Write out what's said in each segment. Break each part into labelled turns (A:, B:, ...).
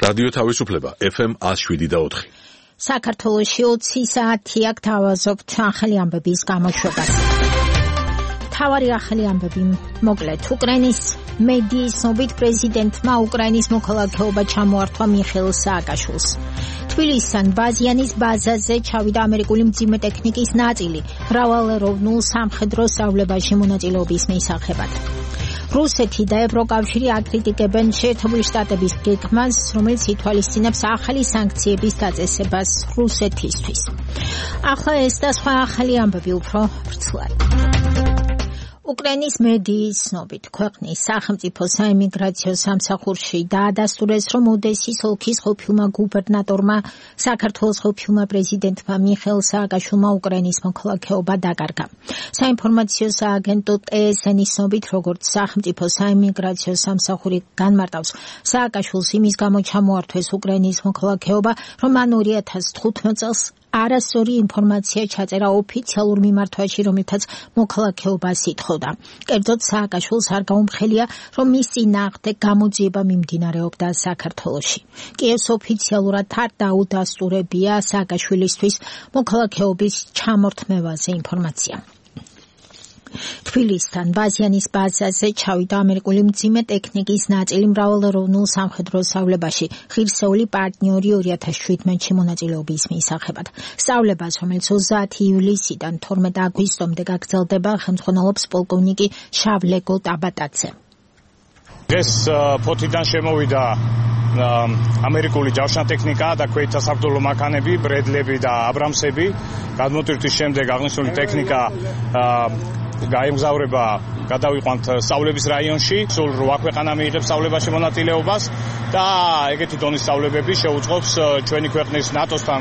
A: რადიო თავისუფლება FM 107.4.
B: საქართველოში 20 საათი აქ თავაზობთ ახალი ამბების გამოშვებას. თავარი ახალი ამბები მოკლედ უკრაინის მედიის ცნობით პრეზიდენტმა უკრაინის მოქალაქეობა ჩამოართვა მიხეილ სააკაშვილს. თბილისთან ბაზიანის ბაზაზე ჩავიდა ამერიკული მძიმე ტექნიკის ნაწილი მრავალეროვნულ სამხედრო სწავლებაში მონაწილეობის მისაღებად. რუსეთი და ევროკავშირი აკრიტიკებენ შეერთებული შტატების გეგმას, რომელიც ითვალისწინებს ახალი სანქციების დაწესებას რუსეთისთვის. ახლა ეს და სხვა ახალი ამბები უფრო ვრცლად. უკრაინის მედიის ცნობით ქვეყნის სახელმწიფო საიმიგრაციო სამსახურში დაადასტურეს, რომ ოდესის ოლქის ყოფილმა გუბერნატორმა საქართველოს ყოფილმა პრეზიდენტმა მიხეილ სააკაშვილმა უკრაინის მოქალაქეობა დაკარგა. საინფორმაციო სააგენტო TSN-ის ცნობით, როგორც სახელმწიფო საიმიგრაციო სამსახური განმარტავს, სააკაშვილს იმის გამო ჩამოართვეს უკრაინის მოქალაქეობა, რომ მან 2015 წელს არასწორი ინფორმაცია ჩაწერა ოფიციალურ მიმართვაში, რომელთაც მოქალაქეობას ითხოვდა. კერძოდ სააკაშვილს არ გაუმხელია, რომ მის წინააღმდეგ გამოძიება მიმდინარეობდა საქართველოში. კიევს ოფიციალურად არ დაუდასტურებია სააკაშვილისთვის მოქალაქეობის ჩამორთმევაზე ინფორმაცია. თბილისთან ბაზიანის ბაზაზე ჩავიდა ამერიკული მძიმე ტექნიკის ნაწილი მრავალეროვნულ სამხედრო სწავლებაში ღირსეული პარტნიორი 2017-ში მონაწილეობის მისაღებად. სწავლებას, რომელიც 30 ივლისიდან 12 აგვისტომდე გაგრძელდება, ხელმძღვანელობს პოლკოვნიკი შავლეგო ტაბატაძე.
C: ეს ფოთიდან შემოვიდა ამერიკული ჯავშანტექნიკა და ქვეითთა საბრძოლო მანქანები, ბრედლები და აბრამსები. გადმოტვირთვის შემდეგ აღნიშნული ტექნიკა გაემგზავრება გადავიყვანთ სწავლების რაიონში. სულ 8 ქვეყანა მიიღებს სწავლებაში მონაწილეობას და ეგეთი დონის სწავლებები შეუწყობს ჩვენი ქვეყნის ნატოსთან,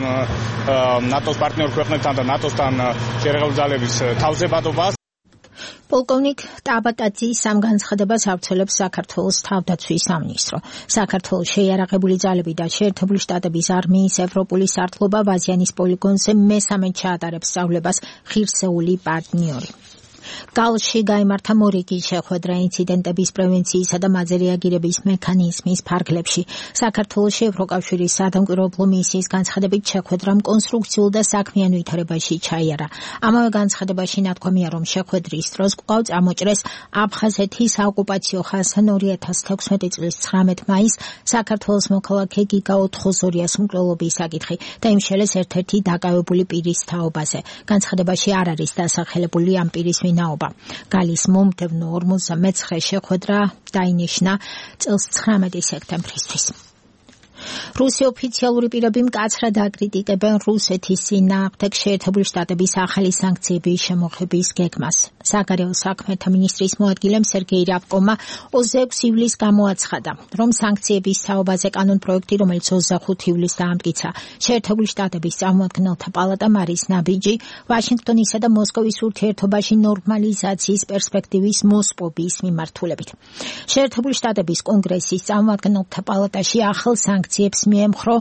C: ნატოს პარტნიორ ქვეყნებთან და ნატოსთან შერეღებული ძალების თავზებადობას.
B: პოლკოვნიკ ტაბატაძის ამ განცხადებას ავრცელებს საქართველოს თავდაცვის სამინისტრო. საქართველოს შეიარაღებული ძალები და შეერთებული შტატების არმიის ევროპული სარდლობა ბაზიანის პოლიგონზე მესამედ ჩაატარებს სწავლებას ღირსეული პარტნიორი. გალში გაიმართა მორიგი შეხვედრა ინციდენტების პრევენციისა და მაზე რეაგირების მექანიზმის ფარგლებში. საქართველოში ევროკავშირის სადამკვირვებლო მისიის განცხადებით შეხვედრამ კონსტრუქციულ და საქმიან ვითარებაში ჩაიარა. ამავე განცხადებაში ნათქვამია, რომ შეხვედრის დროს კვლავ წამოჭრეს აფხაზეთის საოკუპაციო ხაზთან 2016 წლის 19 მაისს საქართველოს მოქალაქე გიგა ოთხოზორიას მკვლელობის საკითხი და იმ შელეს ერთ-ერთი დაკავებული პირის თაობაზე. განცხადებაში არ არის დასახელებული ამ პირის ვინაობა. გალის მომდევნო 59 შეხვედრა დაინიშნა წელს 19 სექტემბრისთვის. რუსი ოფიციალური პირები მკაცრად აკრიტიკებენ რუსეთის წინააღმდეგ შეერთებული შტატების ახალი სანქციების შემოღების გეგმას. საგარეო საქმეთა მინისტრის მოადგილემ სერგეი რაბკომმა 26 ივლისს გამოაცხადა, რომ სანქციების თაობაზე კანონპროექტი, რომელიც 25 ივლისს დაამტკიცა, შეერთებული შტატების წარმომადგენელთა პალატამ არის ნაბიჯი ვაშინგტონისა და მოსკოვის ურთიერთობაში ნორმალიზაციის პერსპექტივის მოსპობის მიმართულებით. შეერთებული შტატების კონგრესის წარმომადგენელთა პალატაში ახალ სანქციებს მიემხრო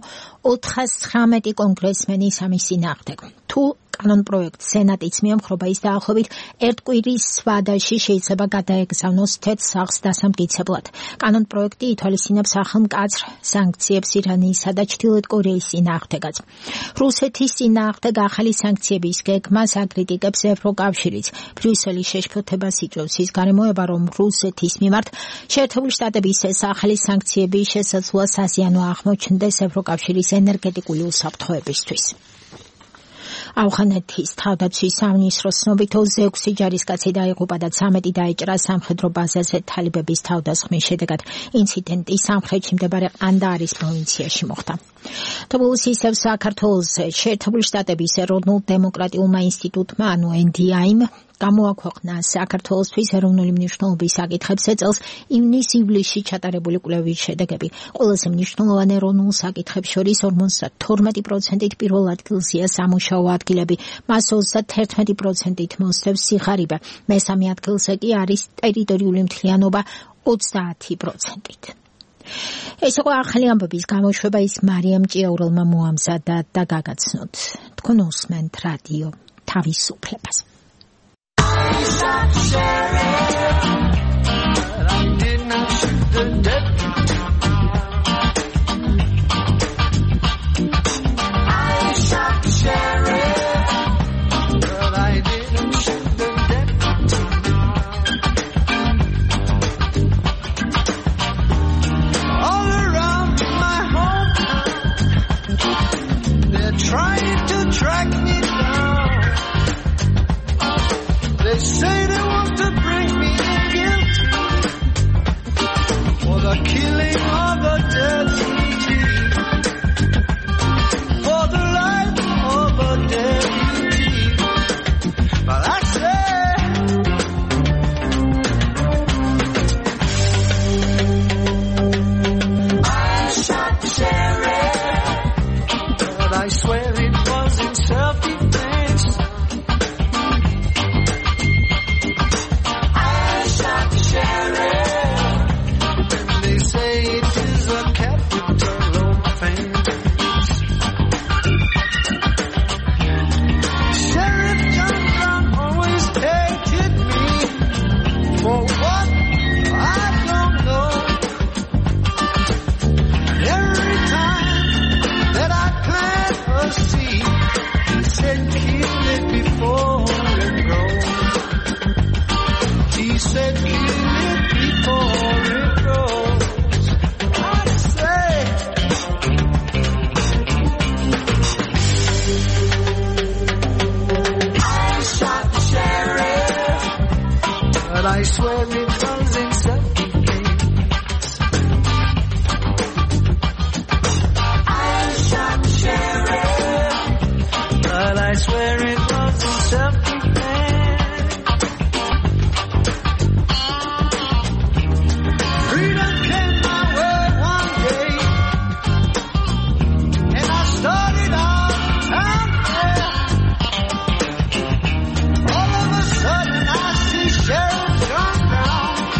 B: 419 კონგრესმენი სამის წინააღმდეგ. თუ კანონპროექტს სენატიც მიემხრობა, ის დაახლოებით ერთ კვირის ვადაში შეიძლება გადაეგზავნოს თეთრ სახლს დასამტკიცებლად. კანონპროექტი ითვალისწინებს ახალ მკაცრ სანქციებს ირანისა და ჩრდილოეთ კორეის წინააღმდეგაც. რუსეთის წინააღმდეგ ახალი სანქციების გეგმას აკრიტიკებს ევროკავშირიც. ბრიუსელის შეშფოთებას იწვევს ის გარემოება, რომ რუსეთის მიმართ შეერთებული შტატების ეს ახალი სანქციები შესაძლოა საზიანო აღმოჩნდეს ევროკავშირის ენერგეტიკული უსაფრთხოებისთვის. ავღანეთის თავდაცვის სამინისტროს ცნობით 26 ჯარისკაცი დაიღუპა და 13 დაიჭრა სამხედრო ბაზაზე თალიბების თავდასხმის შედეგად. ინციდენტი სამხრეთში მდებარე ყანდაარის პროვინციაში მოხდა. თბილისის საქართველოს შეერთებული შტატების ეროვნულ დემოკრატიულმა ინსტიტუტმა, ანუ NDI-მ გამოაქვეყნა საქართველოსთვის ეროვნული მნიშვნელობის საკითხებზე წელს ივნის-ივლისში ჩატარებული კვლევის შედეგები. ყველაზე მნიშვნელოვანი ეროვნულ საკითხებს შორის 52%-ით პირველ ადგილზეა სამუშაო ადგილები, მას 31%-ით მოსდევს სიხარიბე. მესამე ადგილზე კი არის ტერიტორიული მთლიანობა 30%-ით. ეს იყო ახალი ამბების გამოშვება, ის მარიამ ჭიაურელმა მოამზადა და გაგაცნოთ. თქვენ უსმენთ რადიო თავისუფლებას.
D: but I swear it was in self-defense. I shot sheriff, but I swear it was in self-defense. Freedom came my way one day, and I started out there. All of a sudden I see Sheriff John Brown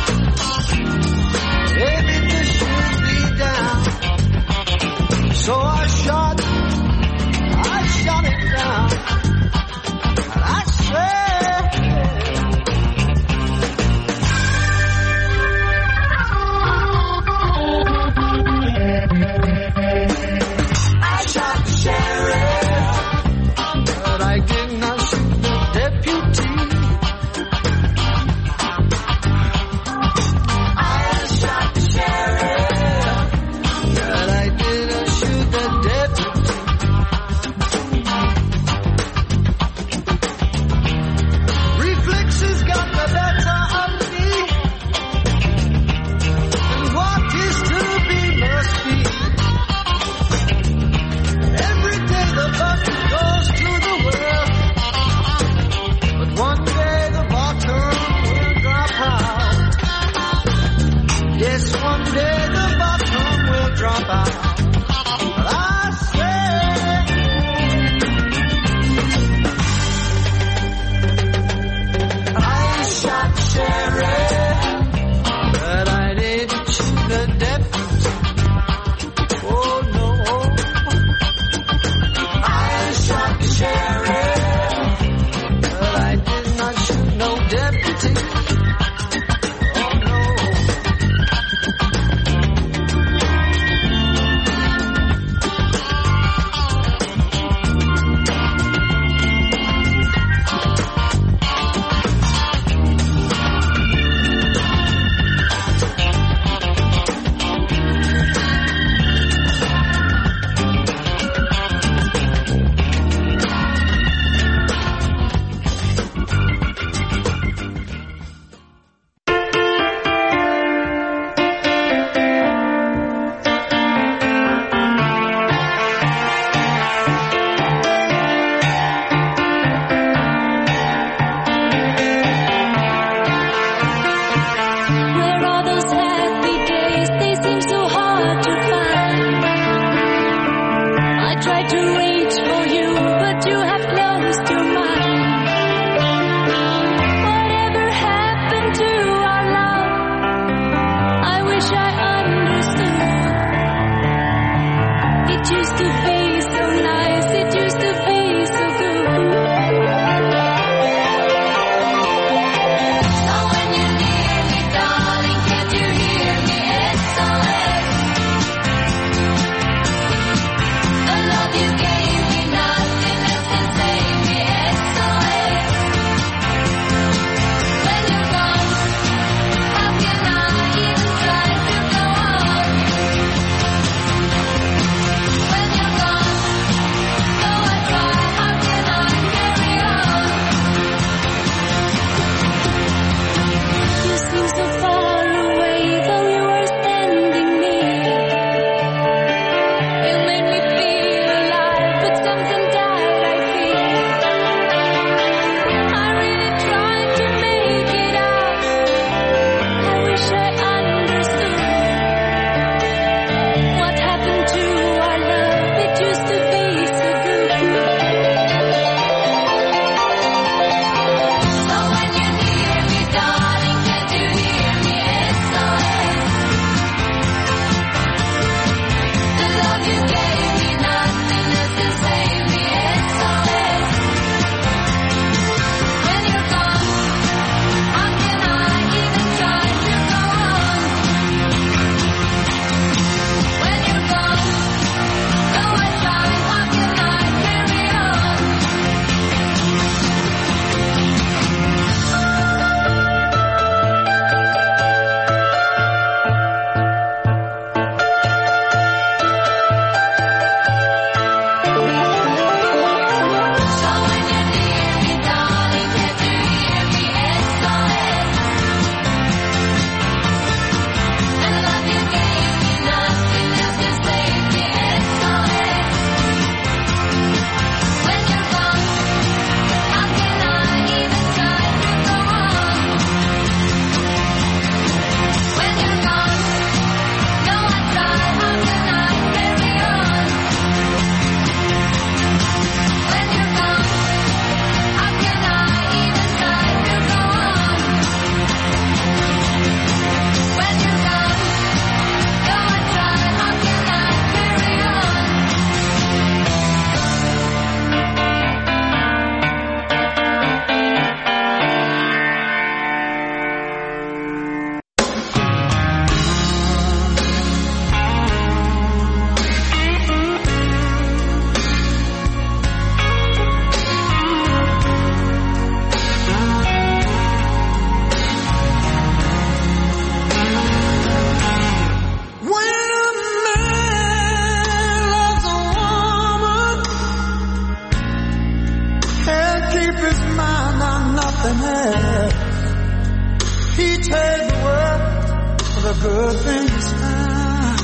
D: good thing is found.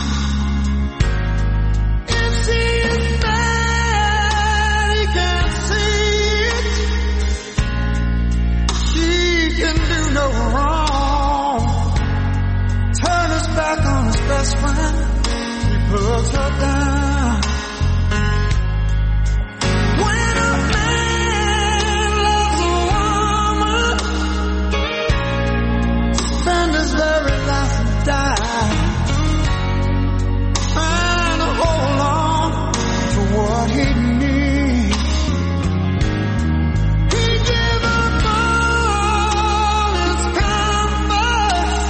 D: If she is bad, he can't see it. She can do no wrong. Turn his back on his best friend. He puts her down. When a man loves a woman, spend his very life and die, trying to hold on to what he needs. He gave up all his comfort,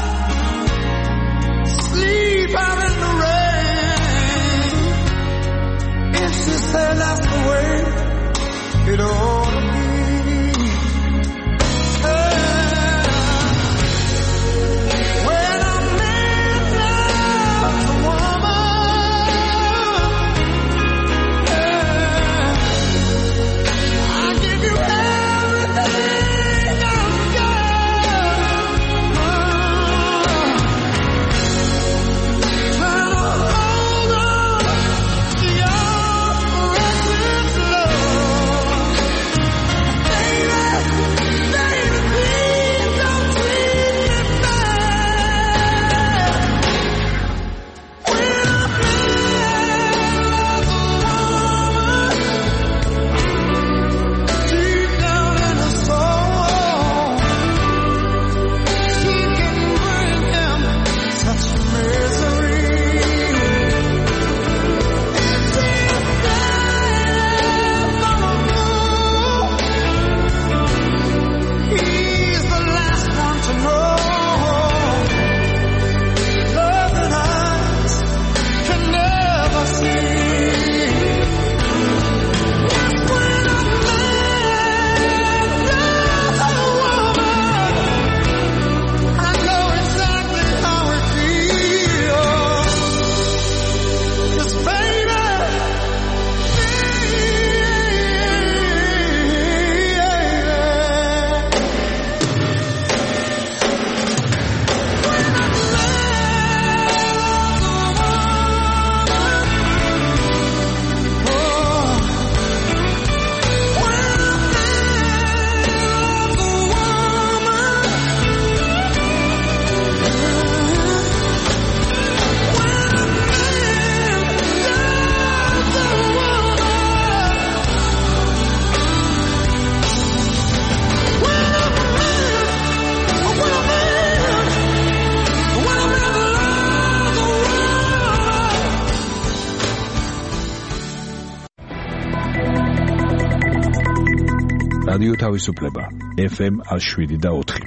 D: sleep out in the rain. If she said that's the way it ought to be. When a man loves a woman, I give you everything I've got. Trying to hold on to your precious love. Baby, please don't treat me bad. When a man loves a woman, deep down in her soul, she can bring him such misery. If she's bad for a fool, he's the last one to know. Love that eyes can never see. When a man loves a woman, I know exactly how it feels. 'Cause baby,
E: რადიო თავისუფლება FM 107.4.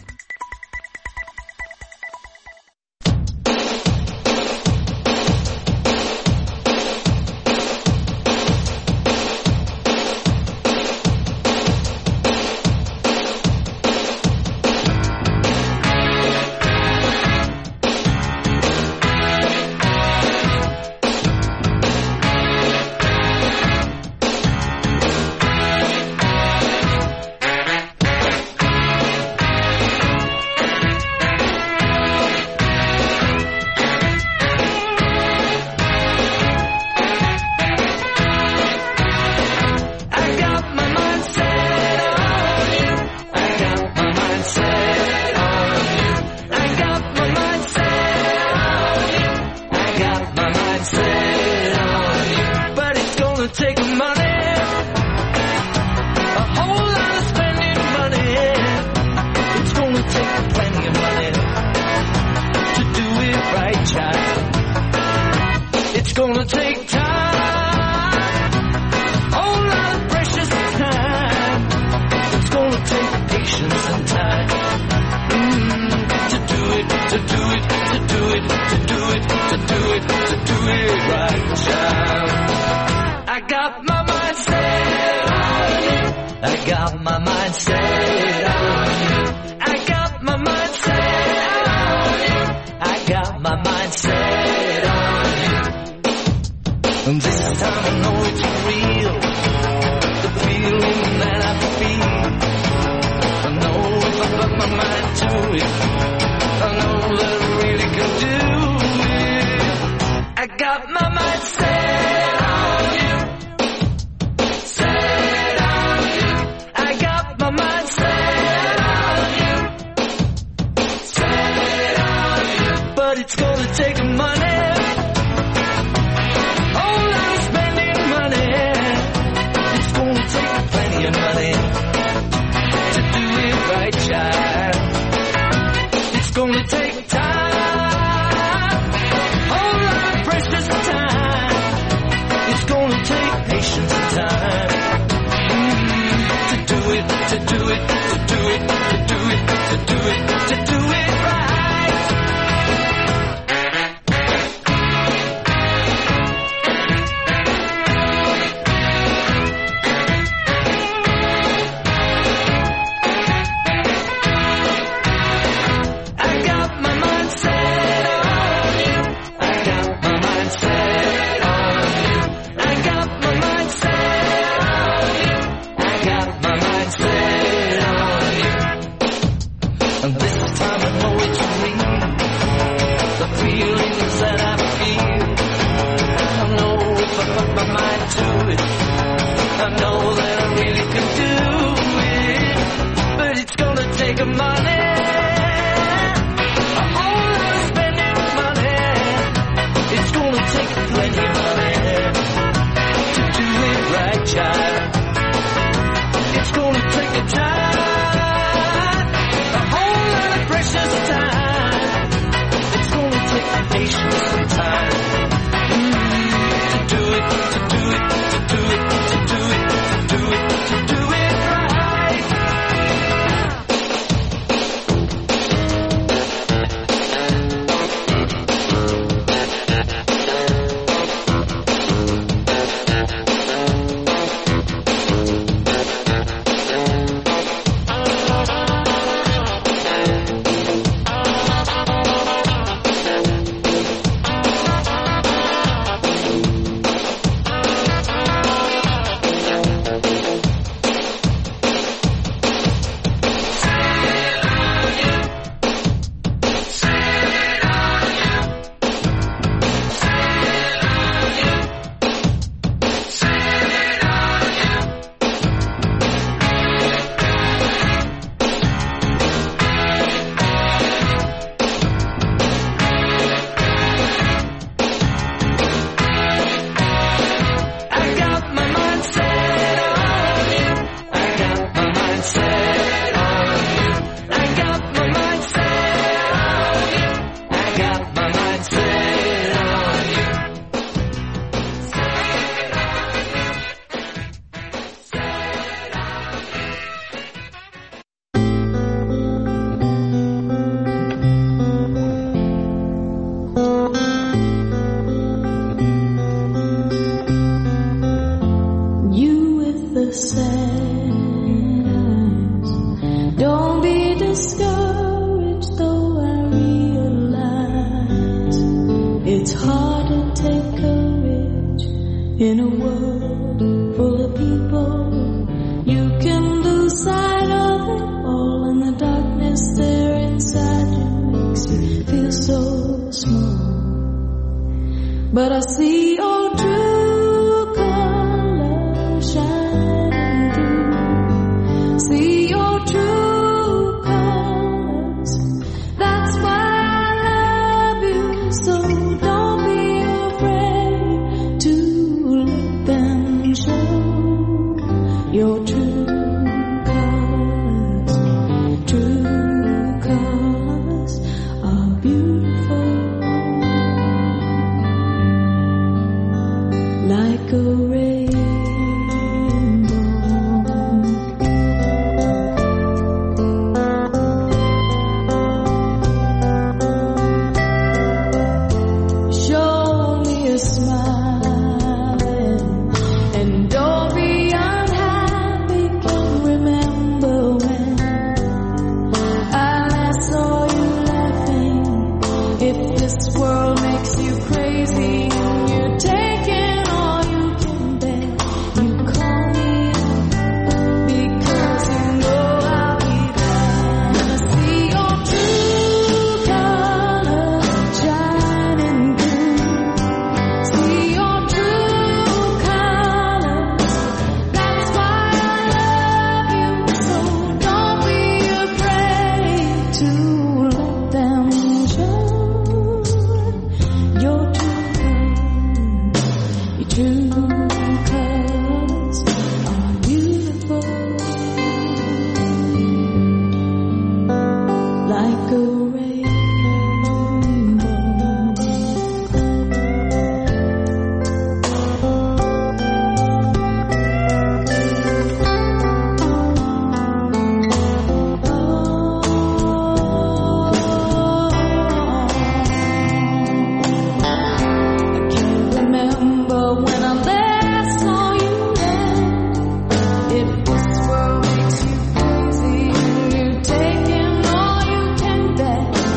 D: take money. Oh, I'm spending money. It's gonna take plenty of money to do it right, child. It's gonna take time, whole lot of precious time. It's gonna take patience and time to do it, to do it, to do it, to do it, to do it, to do it right.
F: This world makes you crazy. You're taking all you can bear.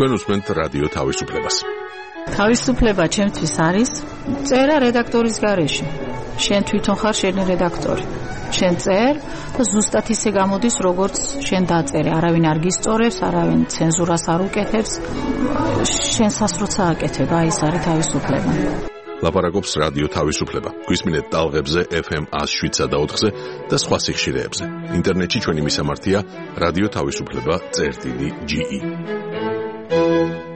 A: Ჩვენ უსმენთ რადიო თავისუფლებას.
F: თავისუფლება ჩემთვის არის წერა რედაქტორის გარეშე. შენ თვითონ ხარ შენი რედაქტორი. შენ წერ და ზუსტად ისე გამოდის, როგორც შენ დაწერე. არავინ არ გისწორებს, არავინ ცენზურას არ უკეთებს. შენ სასროცა აკეთებ, აი ეს არის თავისუფლება.
A: ლაპარაკობს რადიო თავისუფლება. გვისმინეთ ტალღებზე FM 107.4-ზე და სხვა სიხშირეებზე. ინტერნეტში ჩვენი მისამართია რადიო თავისუფლება.ge.